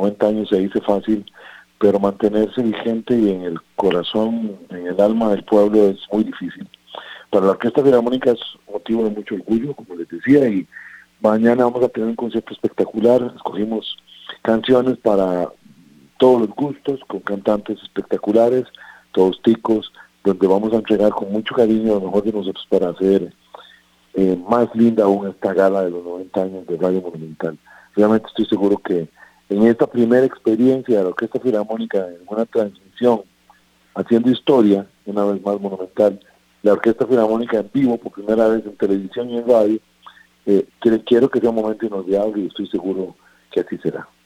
90 años se dice fácil, pero mantenerse vigente y en el corazón, en el alma del pueblo es muy difícil. Para la Orquesta Filarmónica es motivo de mucho orgullo, como les decía, y mañana vamos a tener un concierto espectacular. Escogimos canciones para todos los gustos, con cantantes espectaculares, todos ticos, donde vamos a entregar con mucho cariño lo mejor de nosotros para hacer más linda aún esta gala de los 90 años de Radio Monumental. Realmente estoy seguro que en esta primera experiencia de la Orquesta Filarmónica, en una transmisión, haciendo historia, una vez más Monumental, la Orquesta Filarmónica en vivo, por primera vez en televisión y en radio, quiero que sea un momento inolvidable y estoy seguro que así será.